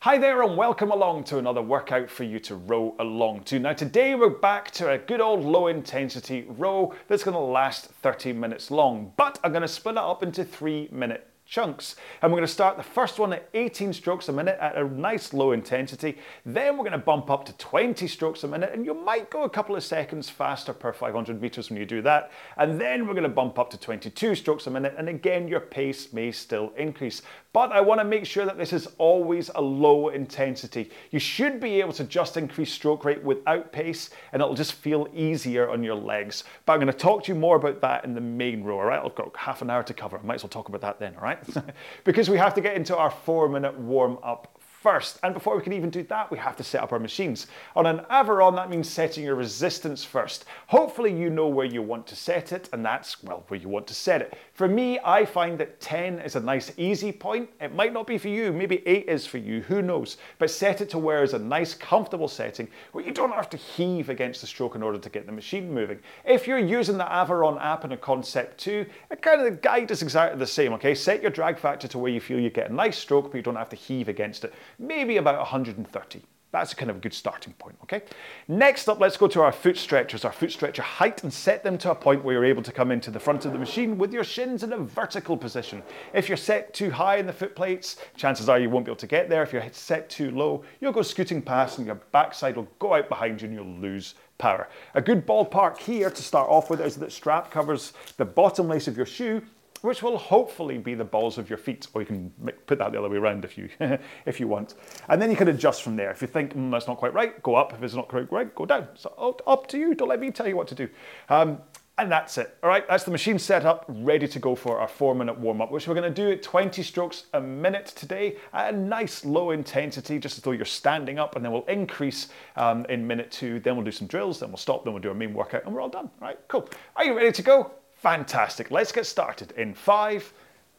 Hi there and welcome along to another workout for you to row along to. Now today we're back to a good old low intensity row that's going to last 30 minutes long, but I'm going to split it up into 3-minute chunks. And we're going to start the first one at 18 strokes a minute at a nice low intensity. Then we're going to bump up to 20 strokes a minute, and you might go a couple of seconds faster per 500 meters when you do that. And then we're going to bump up to 22 strokes a minute, and again your pace may still increase. But I want to make sure that this is always a low intensity. You should be able to just increase stroke rate without pace, and it'll just feel easier on your legs. But I'm going to talk to you more about that in the main row, all right? I've got half an hour to cover. I might as well talk about that then, all right? Because we have to get into our 4-minute warm-up first. And before we can even do that, we have to set up our machines. On an Avaron, that means setting your resistance first. Hopefully you know where you want to set it, and that's, well, where you want to set it. For me, I find that 10 is a nice easy point. It might not be for you, maybe 8 is for you, who knows? But set it to where is a nice, comfortable setting where you don't have to heave against the stroke in order to get the machine moving. If you're using the Avaron app and a Concept 2, the guide is exactly the same, okay? Set your drag factor to where you feel you get a nice stroke, but you don't have to heave against it. Maybe about 130. That's a kind of a good starting point, okay? Next up, let's go to our foot stretchers, our foot stretcher height, and set them to a point where you're able to come into the front of the machine with your shins in a vertical position. If you're set too high in the foot plates, chances are you won't be able to get there. If you're set too low, you'll go scooting past and your backside will go out behind you and you'll lose power. A good ballpark here to start off with is that the strap covers the bottom lace of your shoe, which will hopefully be the balls of your feet, or you can put that the other way around if you if you want. And then you can adjust from there. If you think, that's not quite right, go up. If it's not quite right, go down. So up to you, don't let me tell you what to do. And that's it, all right? That's the machine set up, ready to go for our 4-minute warm-up, which we're gonna do at 20 strokes a minute today at a nice low intensity, just as though you're standing up, and then we'll increase in minute 2, then we'll do some drills, then we'll stop, then we'll do our main workout, and we're all done, all right? Cool. Are you ready to go? Fantastic. Let's get started in 5,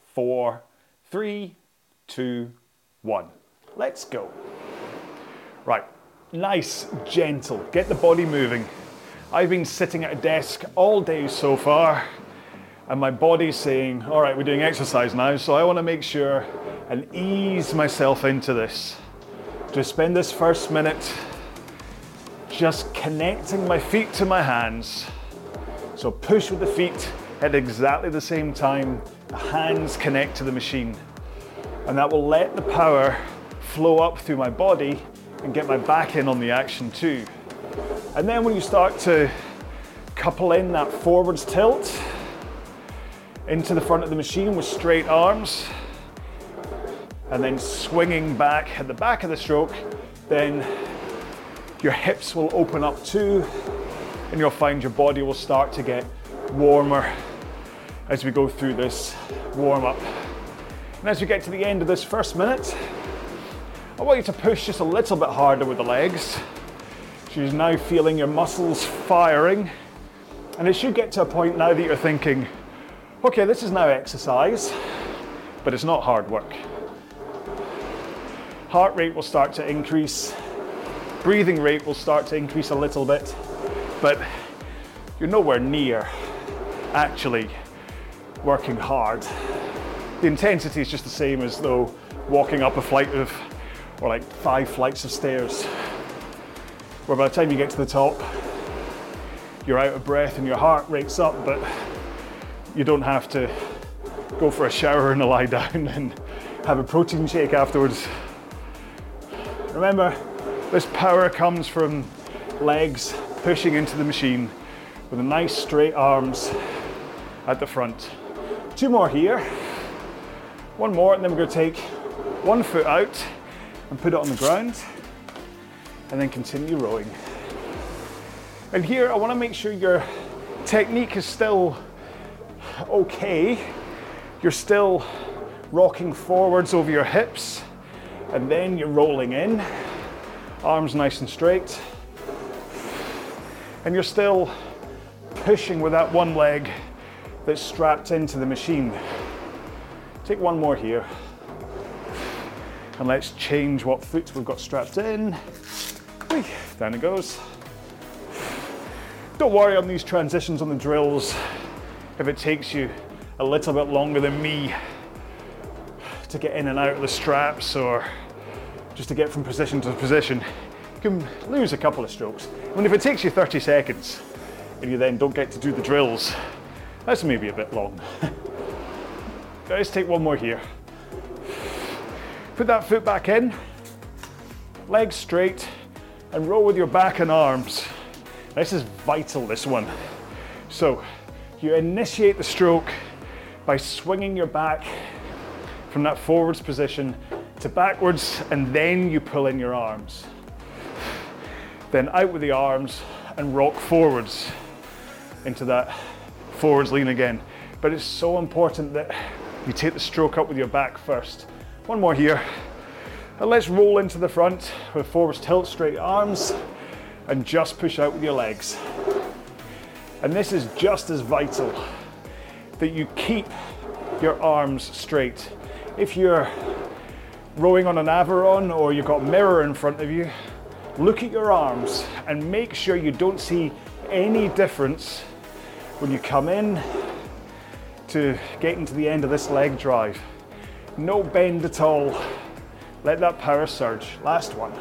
4, 3, 2, 1. Let's go. Right, nice, gentle. Get the body moving. I've been sitting at a desk all day so far, and my body's saying, all right, we're doing exercise now, so I want to make sure and ease myself into this. Just spend this first minute just connecting my feet to my hands. So push with the feet at exactly the same time the hands connect to the machine. And that will let the power flow up through my body and get my back in on the action too. And then when you start to couple in that forwards tilt into the front of the machine with straight arms, and then swinging back at the back of the stroke, then your hips will open up too, and you'll find your body will start to get warmer as we go through this warm-up. And as we get to the end of this first minute, I want you to push just a little bit harder with the legs. So you're now feeling your muscles firing, and it should get to a point now that you're thinking, okay, this is now exercise, but it's not hard work. Heart rate will start to increase, breathing rate will start to increase a little bit, but you're nowhere near actually working hard. The intensity is just the same as though walking up a flight of, or like 5 flights of stairs, where by the time you get to the top, you're out of breath and your heart rate's up, but you don't have to go for a shower and a lie down and have a protein shake afterwards. Remember, this power comes from legs pushing into the machine with a nice straight arms at the front. 2 more here. 1 more, and then we're going to take 1 foot out and put it on the ground, and then continue rowing. And here I want to make sure your technique is still okay. You're still rocking forwards over your hips, and then you're rolling in, arms nice and straight, and you're still pushing with that one leg that's strapped into the machine. Take 1 more here, and let's change what foot we've got strapped in. Down it goes. Don't worry on these transitions on the drills if it takes you a little bit longer than me to get in and out of the straps, or just to get from position to position, you can lose a couple of strokes. I mean, if it takes you 30 seconds and you then don't get to do the drills, that's maybe a bit long. Let's take one more here. Put that foot back in, legs straight, and roll with your back and arms. This is vital, this one. So you initiate the stroke by swinging your back from that forwards position to backwards, and then you pull in your arms. Then out with the arms and rock forwards into that forwards lean again. But it's so important that you take the stroke up with your back first. One more here. And let's roll into the front with forwards tilt, straight arms, and just push out with your legs. And this is just as vital, that you keep your arms straight. If you're rowing on an Aviron or you've got a mirror in front of you, look at your arms and make sure you don't see any difference when you come in to getting to the end of this leg drive. No bend at all. Let that power surge. Last one.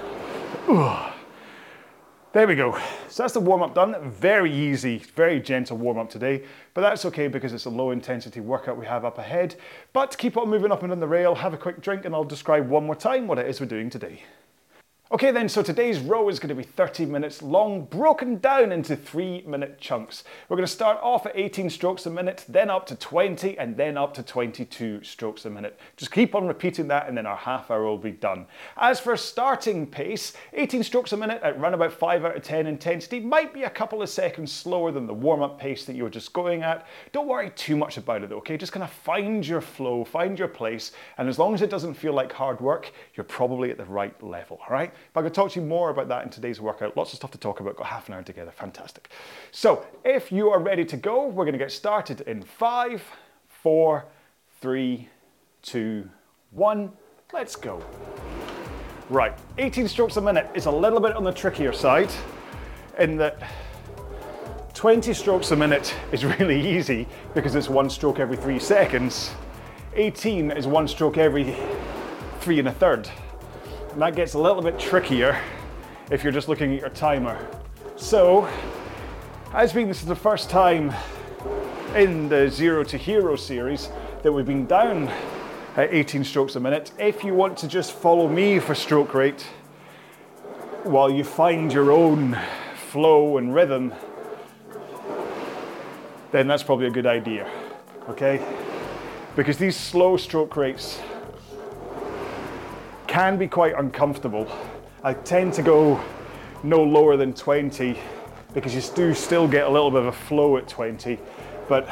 There we go. So that's the warm-up done. Very easy, very gentle warm-up today, but that's okay because it's a low intensity workout we have up ahead. But keep on moving up and on the rail, have a quick drink, and I'll describe one more time what it is we're doing today. Okay then, so today's row is going to be 30 minutes long, broken down into 3-minute chunks. We're going to start off at 18 strokes a minute, then up to 20, and then up to 22 strokes a minute. Just keep on repeating that and then our half hour will be done. As for starting pace, 18 strokes a minute at around about 5 out of 10 intensity might be a couple of seconds slower than the warm-up pace that you were just going at. Don't worry too much about it though, okay? Just kind of find your flow, find your place, and as long as it doesn't feel like hard work, you're probably at the right level, all right? But I'm going to talk to you more about that in today's workout. Lots of stuff to talk about. Got half an hour together. Fantastic. So if you are ready to go, we're going to get started in 5, 4, 3, 2, 1. Let's go. Right, 18 strokes a minute is a little bit on the trickier side in that 20 strokes a minute is really easy because it's 1 stroke every 3 seconds. 18 is 1 stroke every 3 1/3. And that gets a little bit trickier if you're just looking at your timer. So, as being this is the first time in the Zero to Hero series that we've been down at 18 strokes a minute, if you want to just follow me for stroke rate while you find your own flow and rhythm, then that's probably a good idea, okay? Because these slow stroke rates can be quite uncomfortable. I tend to go no lower than 20 because you do still get a little bit of a flow at 20, but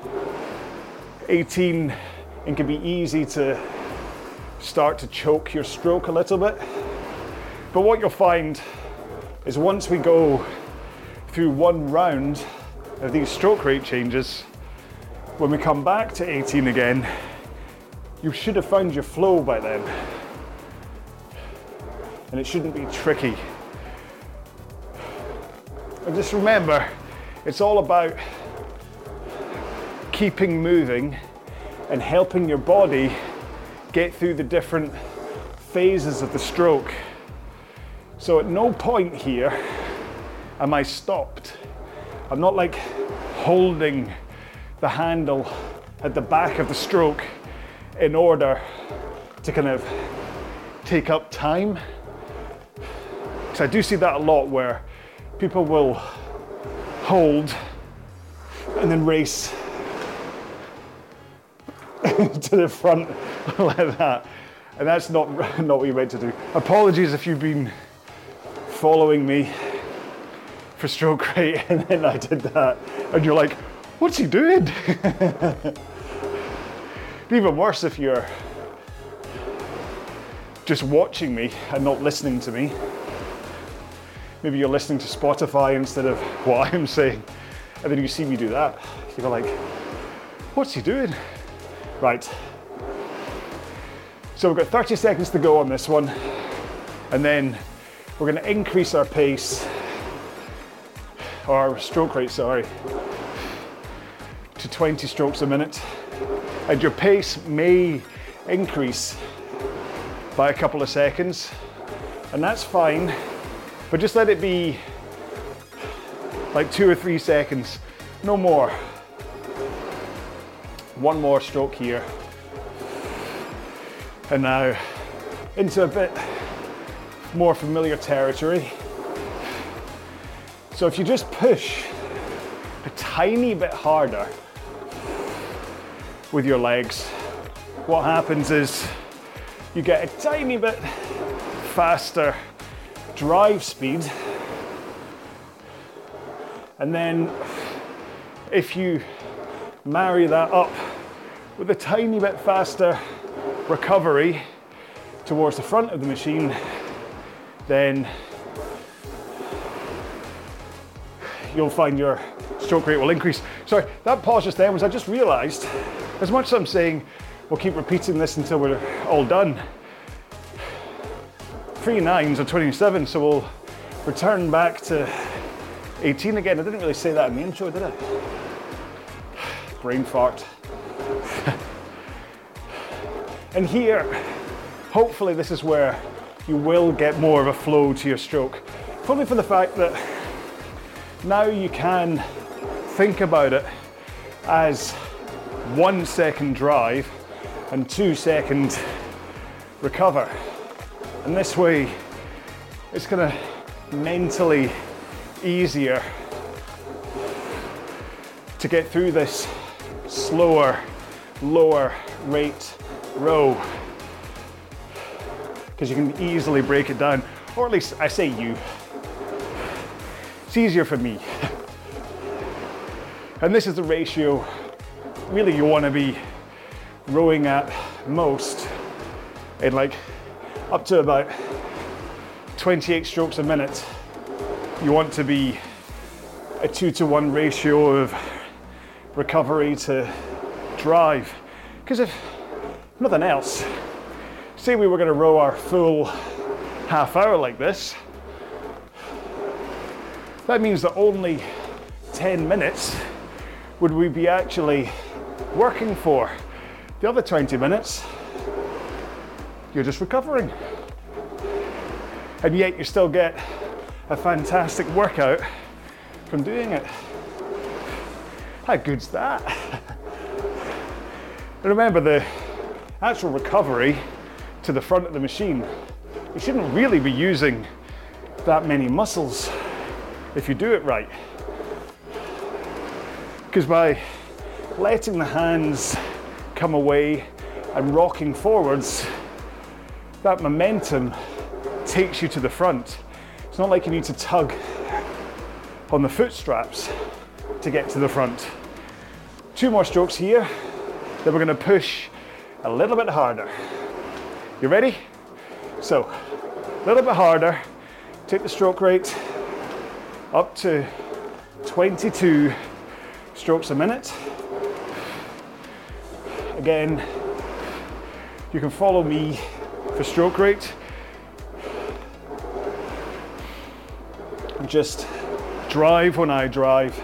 18, it can be easy to start to choke your stroke a little bit. But what you'll find is once we go through one round of these stroke rate changes, when we come back to 18 again, you should have found your flow by then. And it shouldn't be tricky. And just remember, it's all about keeping moving and helping your body get through the different phases of the stroke. So at no point here am I stopped. I'm not like holding the handle at the back of the stroke in order to kind of take up time. I do see that a lot where people will hold and then race to the front like that. And that's not what you're meant to do. Apologies if you've been following me for stroke rate and then I did that and you're like, what's he doing? Even worse if you're just watching me and not listening to me. Maybe you're listening to Spotify instead of what I'm saying, and then you see me do that. You're like, what's he doing? Right. So we've got 30 seconds to go on this one, and then we're going to increase our pace, or our stroke rate, sorry, to 20 strokes a minute. And your pace may increase by a couple of seconds. And that's fine, but just let it be like 2 or 3 seconds, no more. One more stroke here. And now into a bit more familiar territory. So if you just push a tiny bit harder with your legs, what happens is you get a tiny bit faster drive speed, and then if you marry that up with a tiny bit faster recovery towards the front of the machine, then you'll find your stroke rate will increase. Sorry, that pause just then was I just realized, as much as I'm saying we'll keep repeating this until we're all done, 3 9s are 27, so we'll return back to 18 again. I didn't really say that in the intro, did I? Brain fart. And here, hopefully this is where you will get more of a flow to your stroke. Probably for the fact that now you can think about it as 1 second drive and 2 second recover. And this way, it's gonna mentally easier to get through this slower, lower rate row, because you can easily break it down, or at least I say you. It's easier for me. And this is the ratio really you want to be rowing at most in like up to about 28 strokes a minute. You want to be a 2-to-1 ratio of recovery to drive. Because if nothing else, say we were going to row our full half hour like this, that means that only 10 minutes would we be actually working for. The other 20 minutes, you're just recovering. And yet you still get a fantastic workout from doing it. How good's that? And remember, the actual recovery to the front of the machine, you shouldn't really be using that many muscles if you do it right. Because by letting the hands come away and rocking forwards, that momentum takes you to the front. It's not like you need to tug on the foot straps to get to the front. 2 more strokes here, then we're going to push a little bit harder. You ready? So, a little bit harder, take the stroke rate up to 22 strokes a minute. Again, you can follow me for stroke rate. Just drive when I drive,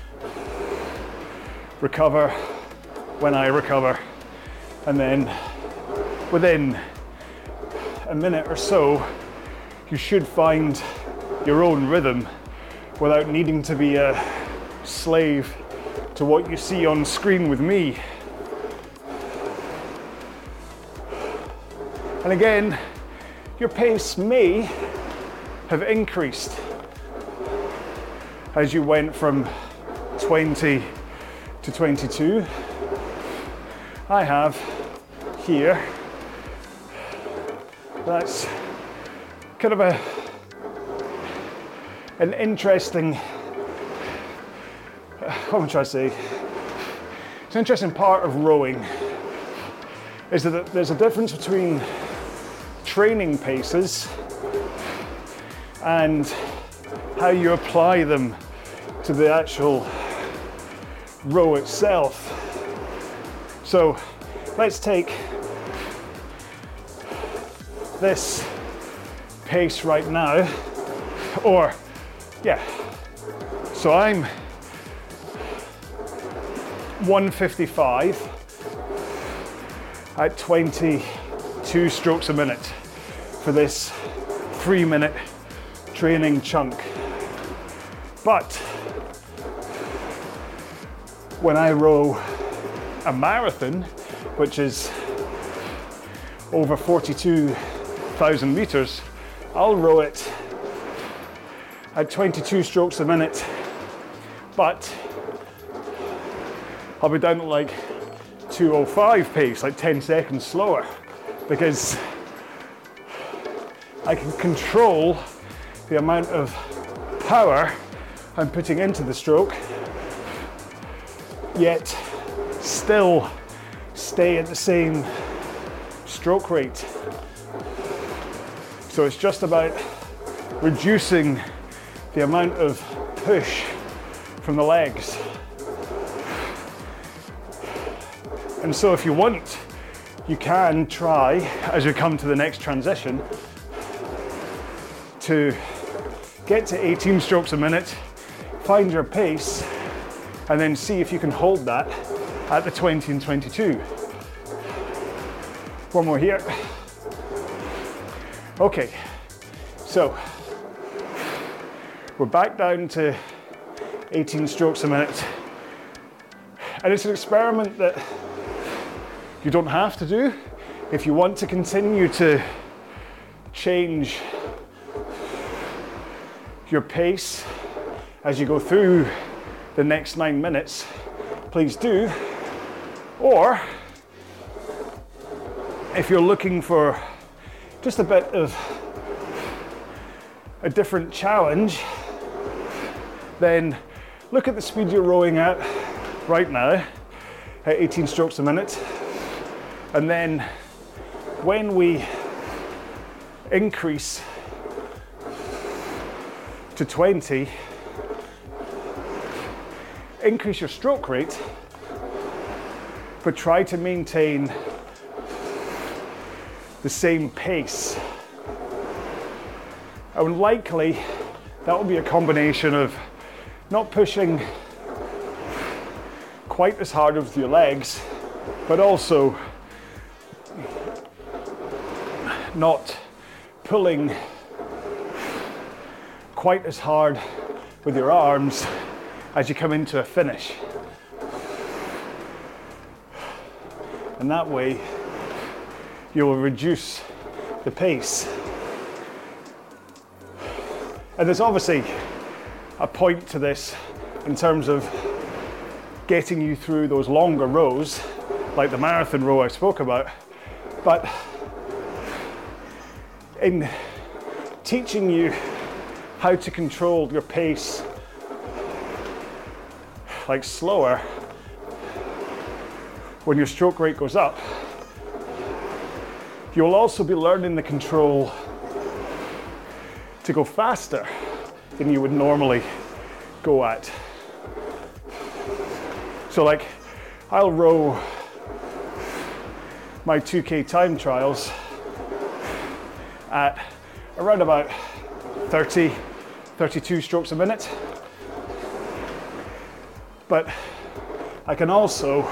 recover when I recover, and then within a minute or so, you should find your own rhythm without needing to be a slave to what you see on screen with me. And again, your pace may have increased as you went from 20 to 22. I have here, that's kind of an interesting, what am I trying to say? It's an interesting part of rowing is that there's a difference between training paces and how you apply them to the actual row itself. So let's take this pace right now, or yeah, so I'm 155 at 22 strokes a minute for this 3-minute training chunk. But when I row a marathon, which is over 42,000 meters, I'll row it at 22 strokes a minute, but I'll be down at like 2:05 pace, like 10 seconds slower, because I can control the amount of power I'm putting into the stroke, yet still stay at the same stroke rate. So it's just about reducing the amount of push from the legs. And so if you want, you can try, as you come to the next transition, to get to 18 strokes a minute, find your pace, and then see if you can hold that at the 20 and 22. One more here. Okay, so we're back down to 18 strokes a minute. And it's an experiment that you don't have to do. If you want to continue to change your pace as you go through the next 9 minutes, please do. Or if you're looking for just a bit of a different challenge, then look at the speed you're rowing at right now at 18 strokes a minute. And then when we increase to 20, increase your stroke rate, but try to maintain the same pace. And likely that will be a combination of not pushing quite as hard with your legs, but also not pulling quite as hard with your arms as you come into a finish. And that way you'll reduce the pace. And there's obviously a point to this in terms of getting you through those longer rows, like the marathon row I spoke about. But in teaching you how to control your pace, like slower, when your stroke rate goes up, you'll also be learning the control to go faster than you would normally go at. So like, I'll row my 2K time trials at around about 30, 32 strokes a minute. But I can also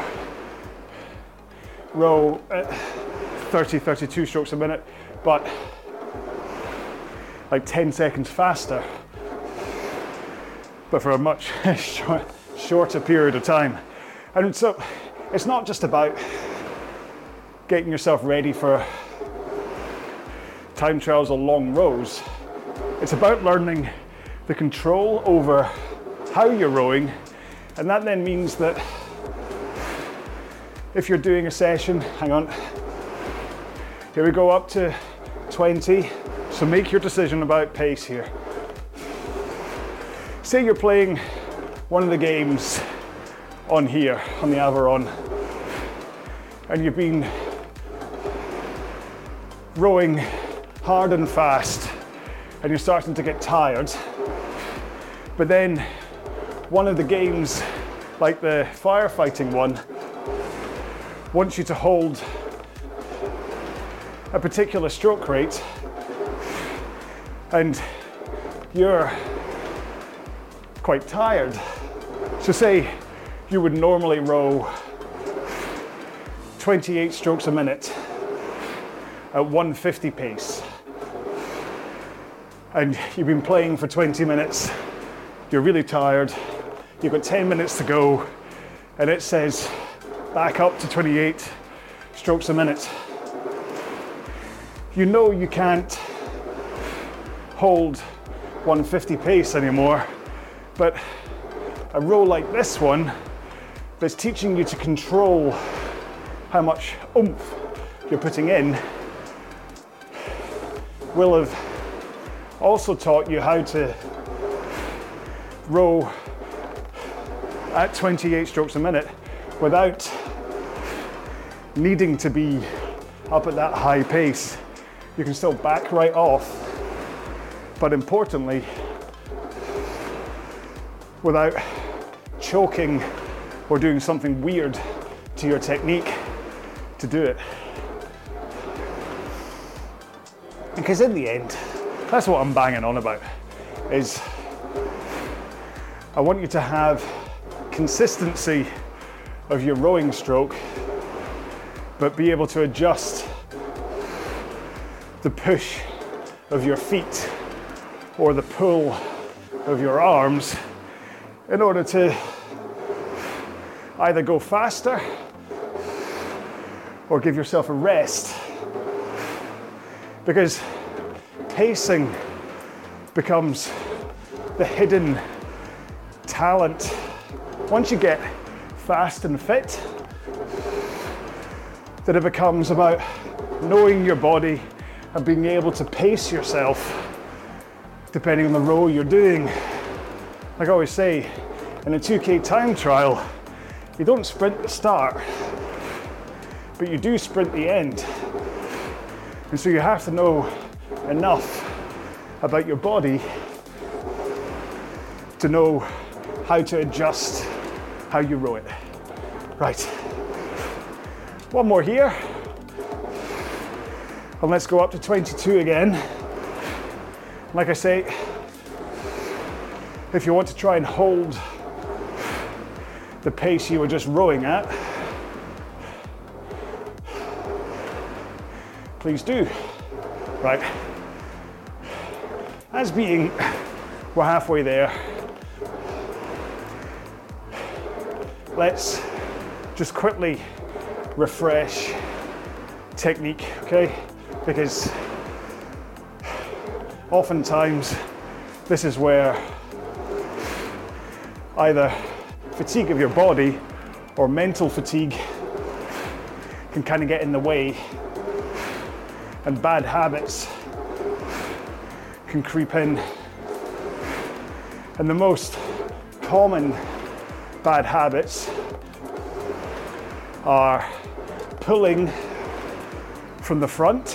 row at 30, 32 strokes a minute, but like 10 seconds faster, but for a much shorter period of time. And so it's not just about getting yourself ready for time trials or long rows. It's about learning the control over how you're rowing. And that then means that if you're doing a session, hang on, here we go up to 20. So make your decision about pace here. Say you're playing one of the games on here, on the Aviron, and you've been rowing hard and fast, and you're starting to get tired. But then one of the games, like the firefighting one, wants you to hold a particular stroke rate, and you're quite tired. So say you would normally row 28 strokes a minute at 150 pace. and you've been playing for 20 minutes, you're really tired, you've got 10 minutes to go, and it says back up to 28 strokes a minute. You know you can't hold 150 pace anymore, but a row like this one that's teaching you to control how much oomph you're putting in will have also taught you how to row at 28 strokes a minute without needing to be up at that high pace. You can still back right off, but importantly, without choking or doing something weird to your technique to do it. Because in the end, that's what I'm banging on about, is I want you to have consistency of your rowing stroke, but be able to adjust the push of your feet or the pull of your arms in order to either go faster or give yourself a rest. Because pacing becomes the hidden talent. Once you get fast and fit, that it becomes about knowing your body and being able to pace yourself depending on the row you're doing. Like I always say, in a 2K time trial, you don't sprint the start, but you do sprint the end. And so you have to know enough about your body to know how to adjust how you row it. Right, one more here. And let's go up to 22 again. Like I say, if you want to try and hold the pace you were just rowing at, please do. Right, as being we're halfway there, let's just quickly refresh technique, okay? Because oftentimes this is where either fatigue of your body or mental fatigue can kind of get in the way, and bad habits can creep in. And the most common bad habits are pulling from the front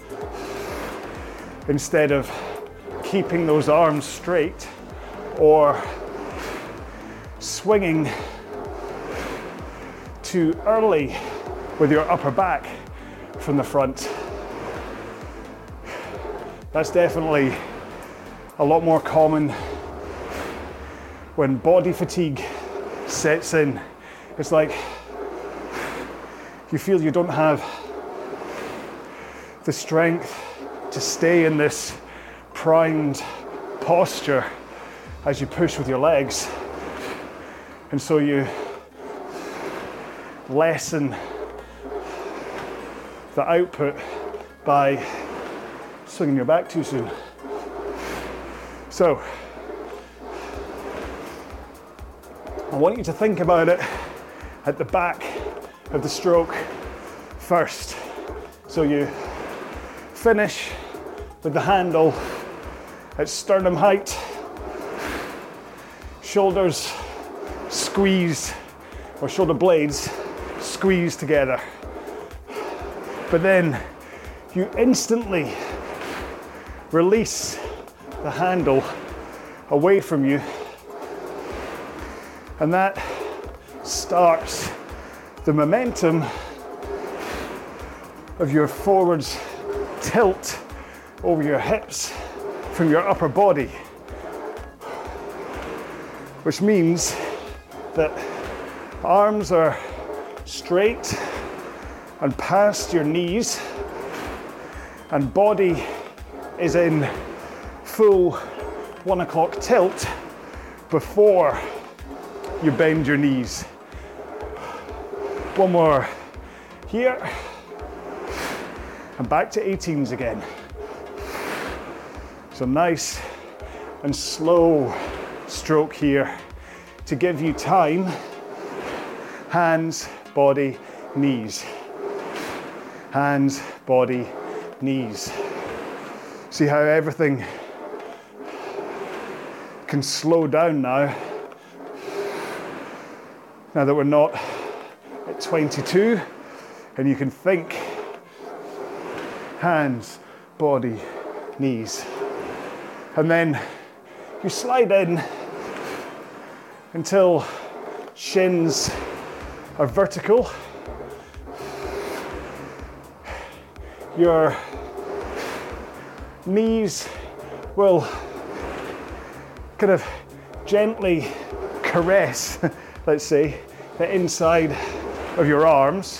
instead of keeping those arms straight, or swinging too early with your upper back from the front. That's definitely a lot more common when body fatigue sets in. It's like you feel you don't have the strength to stay in this primed posture as you push with your legs, and so you lessen the output by swinging your back too soon. So I want you to think about it at the back of the stroke first. So you finish with the handle at sternum height, shoulders squeeze, or shoulder blades squeeze together. But then you instantly release the handle away from you, and that starts the momentum of your forwards tilt over your hips from your upper body, which means that arms are straight and past your knees, and body is in full 1 o'clock tilt before you bend your knees. One more here, and back to 18s again. So nice and slow stroke here to give you time. Hands, body, knees. Hands, body, knees. See how everything can slow down now. Now that we're not at 22, and you can think hands, body, knees. And then you slide in until shins are vertical. Your knees will kind of gently caress, let's say, the inside of your arms.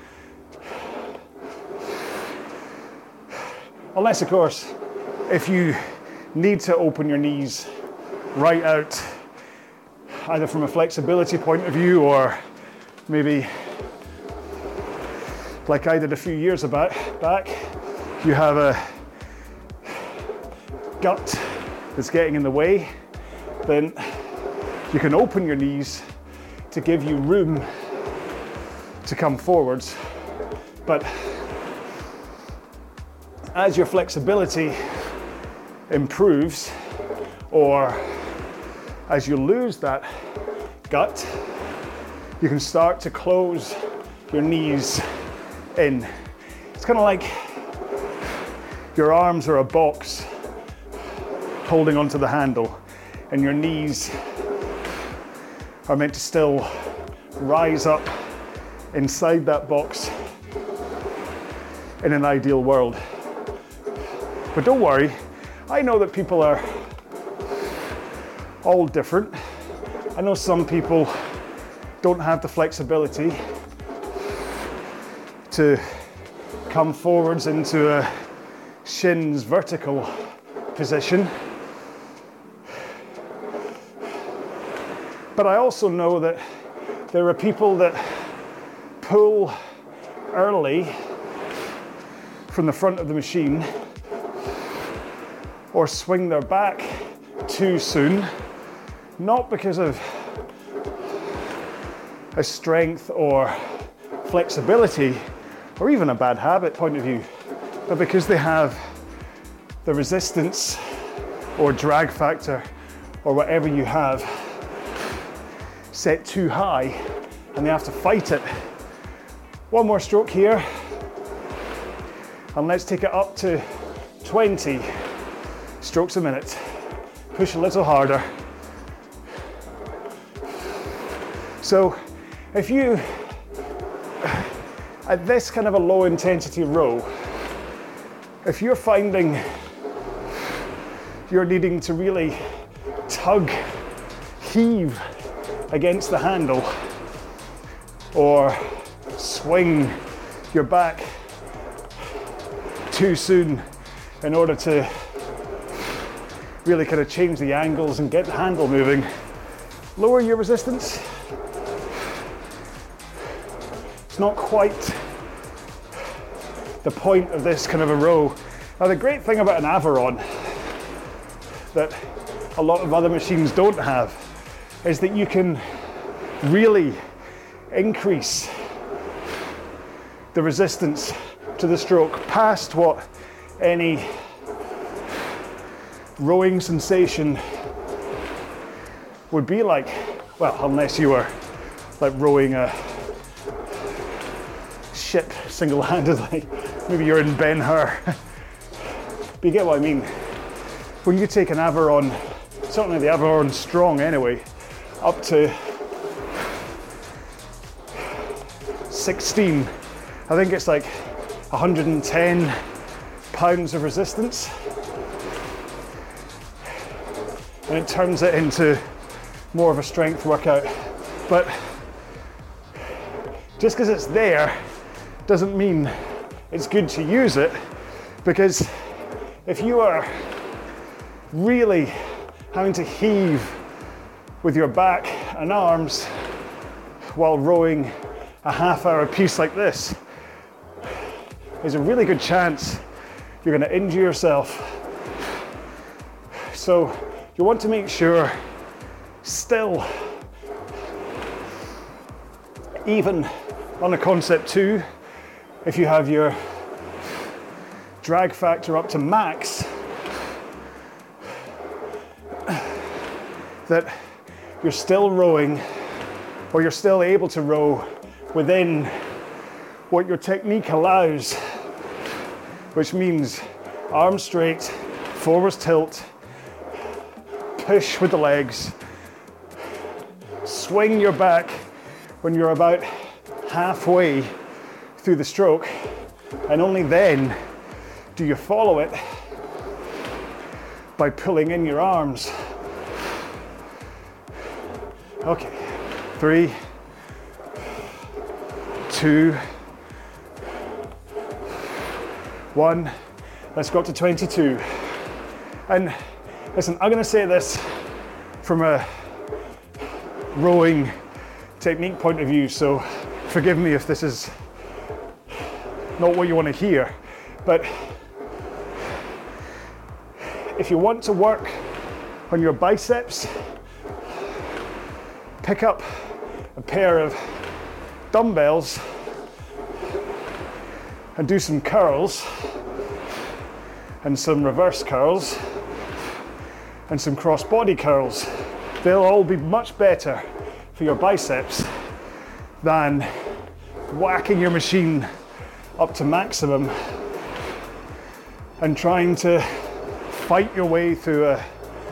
Unless, of course, if you need to open your knees right out, either from a flexibility point of view or maybe like I did a few years back, you have a gut that's getting in the way, then you can open your knees to give you room to come forwards. But as your flexibility improves, or as you lose that gut, you can start to close your knees in. It's kind of like your arms are a box holding onto the handle, and your knees are meant to still rise up inside that box in an ideal world. But don't worry, I know that people are all different. I know some people don't have the flexibility to come forwards into a shins vertical position. But I also know that there are people that pull early from the front of the machine or swing their back too soon, not because of a strength or flexibility or even a bad habit point of view, but because they have the resistance or drag factor or whatever you have set too high and they have to fight it. One more stroke here, and let's take it up to 20 strokes a minute. Push a little harder. So if you, at this kind of a low intensity row, if you're finding you're needing to really tug, heave against the handle or swing your back too soon in order to really kind of change the angles and get the handle moving, lower your resistance. It's not quite the point of this kind of a row. Now the great thing about an Aviron that a lot of other machines don't have is that you can really increase the resistance to the stroke past what any rowing sensation would be like. Well, unless you were like rowing a ship single-handedly. Maybe you're in Ben-Hur. But you get what I mean. When you take an Aviron, certainly the Aviron Strong anyway, up to 16, I think it's like 110 pounds of resistance. And it turns it into more of a strength workout. But just because it's there doesn't mean it's good to use it, because if you are really having to heave with your back and arms while rowing a half-hour piece like this, there's a really good chance you're going to injure yourself. So you want to make sure, still, even on a Concept 2, if you have your drag factor up to max, that you're still rowing, or you're still able to row within what your technique allows, which means arms straight, forwards tilt, push with the legs, swing your back when you're about halfway through the stroke, and only then do you follow it by pulling in your arms. Okay, 3, 2, 1, let's go up to 22. And listen, I'm gonna say this from a rowing technique point of view, so forgive me if this is not what you want to hear, but if you want to work on your biceps, pick up a pair of dumbbells and do some curls and some reverse curls and some cross-body curls. They'll all be much better for your biceps than whacking your machine up to maximum and trying to fight your way through a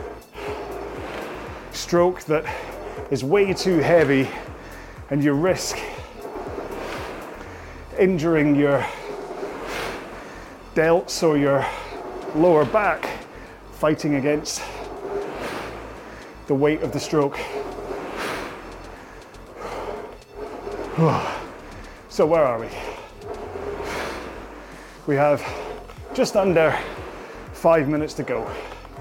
stroke that is way too heavy, and you risk injuring your delts or your lower back fighting against the weight of the stroke. So where are we? We have just under 5 minutes to go.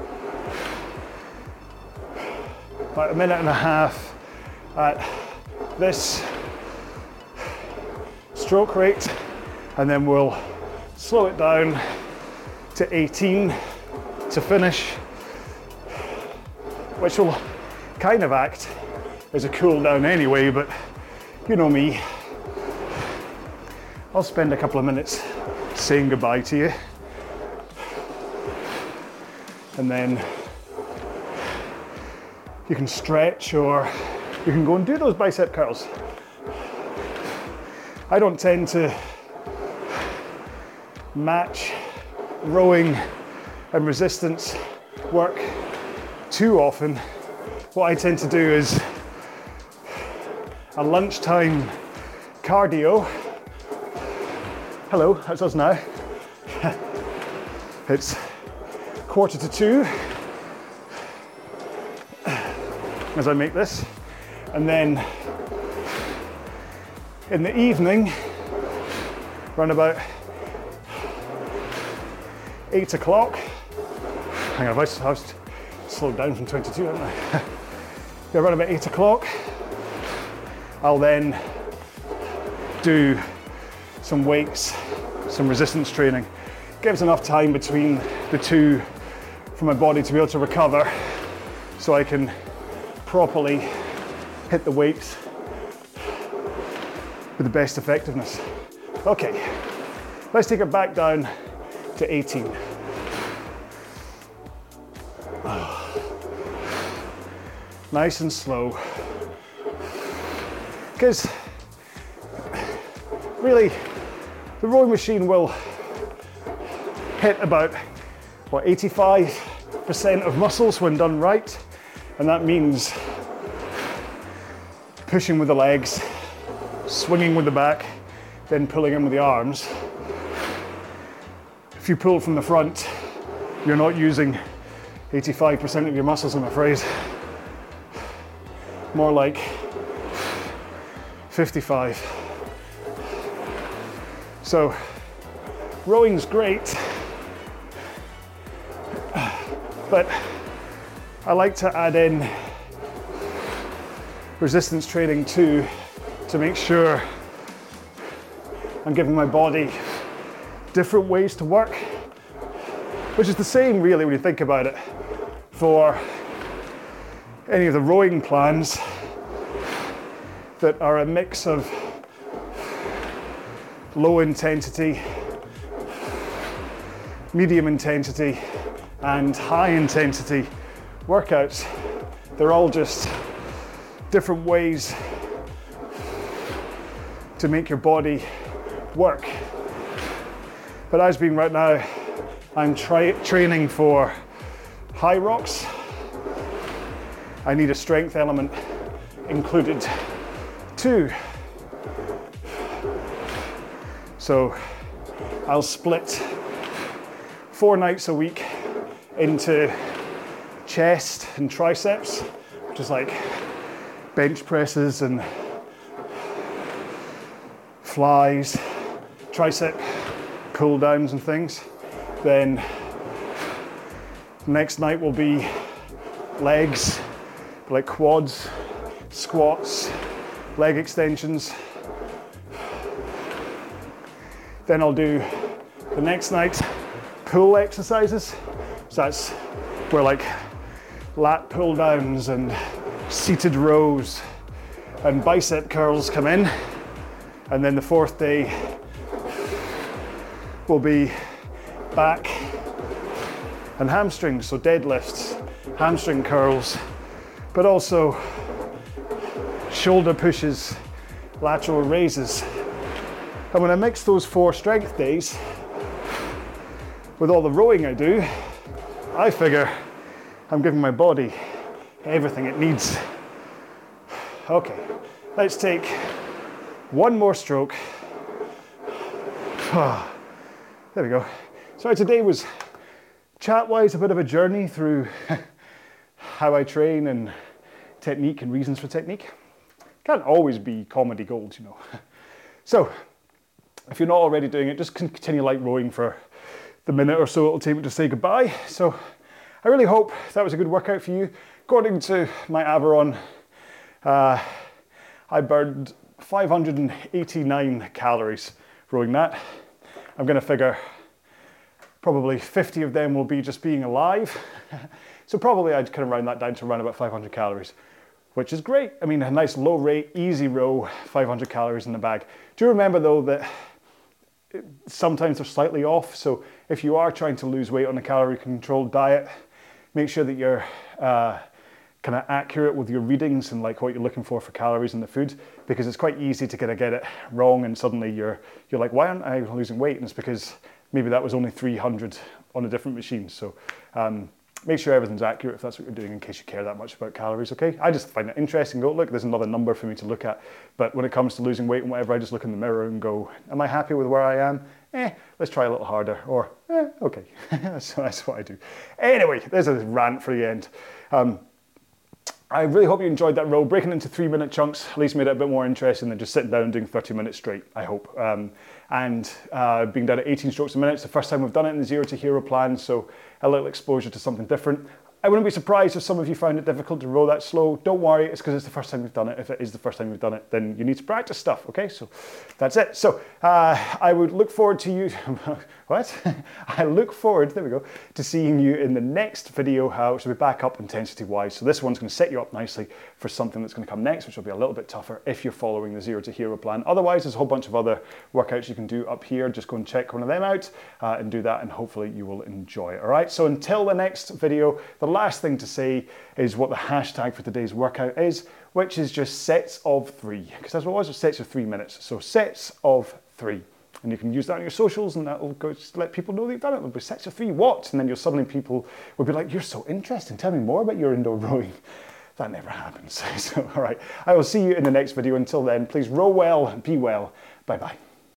About a minute and a half at this stroke rate, and then we'll slow it down to 18 to finish, which will kind of act as a cool down anyway, but you know me. I'll spend a couple of minutes saying goodbye to you, and then you can stretch or you can go and do those bicep curls. I don't tend to match rowing and resistance work too often. What I tend to do is a lunchtime cardio. Hello, that's us now. It's 1:45 as I make this, and then in the evening, around about 8 o'clock. Hang on, I've slowed down from 22, haven't I? Yeah, around about 8 o'clock, I'll then do some weights, some resistance training. Gives enough time between the two for my body to be able to recover, so I can properly hit the weights with the best effectiveness. Okay, let's take it back down to 18. Nice and slow. Because really, the rowing machine will hit about, 85% of muscles when done right. And that means pushing with the legs, swinging with the back, then pulling in with the arms. If you pull from the front, you're not using 85% of your muscles, I'm afraid. More like 55. So rowing's great, but I like to add in resistance training too, to make sure I'm giving my body different ways to work, which is the same really when you think about it for any of the rowing plans that are a mix of low intensity, medium intensity, and high intensity workouts. They're all just different ways to make your body work. But as being right now, I'm training for high rocks. I need a strength element included too. So I'll split 4 nights a week into chest and triceps, which is like bench presses and flies, tricep pull downs and things. Then next night will be legs, like quads, squats, leg extensions. Then I'll do the next night pull exercises. So that's where like lat pull downs and seated rows and bicep curls come in. And then the 4th day will be back and hamstrings, so deadlifts, hamstring curls, but also shoulder pushes, lateral raises. And when I mix those 4 strength days with all the rowing I do, I figure I'm giving my body everything it needs. Okay, let's take one more stroke. There we go. So today was chat-wise a bit of a journey through how I train and technique and reasons for technique. Can't always be comedy gold, you know. So if you're not already doing it, just continue like rowing for the minute or so it'll take me to say goodbye. So I really hope that was a good workout for you. According to my Aviron, I burned 589 calories rowing that. I'm going to figure probably 50 of them will be just being alive. So probably I'd kind of round that down to around about 500 calories, which is great. I mean, a nice low rate, easy row, 500 calories in the bag. Do remember though that sometimes they're slightly off. So if you are trying to lose weight on a calorie controlled diet, make sure that you're kind of accurate with your readings and like what you're looking for calories in the food, because it's quite easy to kind of get it wrong and suddenly you're like, why aren't I losing weight? And it's because maybe that was only 300 on a different machine. So make sure everything's accurate if that's what you're doing, in case you care that much about calories, okay? I just find it interesting. Go, look, there's another number for me to look at. But when it comes to losing weight and whatever, I just look in the mirror and go, am I happy with where I am? Let's try a little harder. Or, okay. So that's what I do. Anyway, there's a rant for the end. I really hope you enjoyed that row. Breaking into 3-minute chunks at least made it a bit more interesting than just sitting down and doing 30 minutes straight, I hope. Being done at 18 strokes a minute, it's the first time we've done it in the Zero to Hero plan, so a little exposure to something different. I wouldn't be surprised if some of you found it difficult to row that slow. Don't worry, it's because it's the first time we've done it. If it is the first time you've done it, then you need to practice stuff, okay? So that's it. So I would look forward to you, what? I look forward, there we go, to seeing you in the next video, which will be back up intensity-wise. So this one's going to set you up nicely for something that's going to come next, which will be a little bit tougher if you're following the Zero to Hero plan. Otherwise, there's a whole bunch of other workouts you can do up here. Just go and check one of them out and do that, and hopefully you will enjoy it, all right? So until the next video, the last thing to say is what the hashtag for today's workout is, which is just sets of 3, because that's what it was, sets of 3 minutes. So sets of 3. And you can use that on your socials, and that will go just let people know that you've done it. It'll be sets of 3 what? And then people will be like, you're so interesting. Tell me more about your indoor rowing. That never happens. So, all right. I will see you in the next video. Until then, please row well and be well. Bye-bye.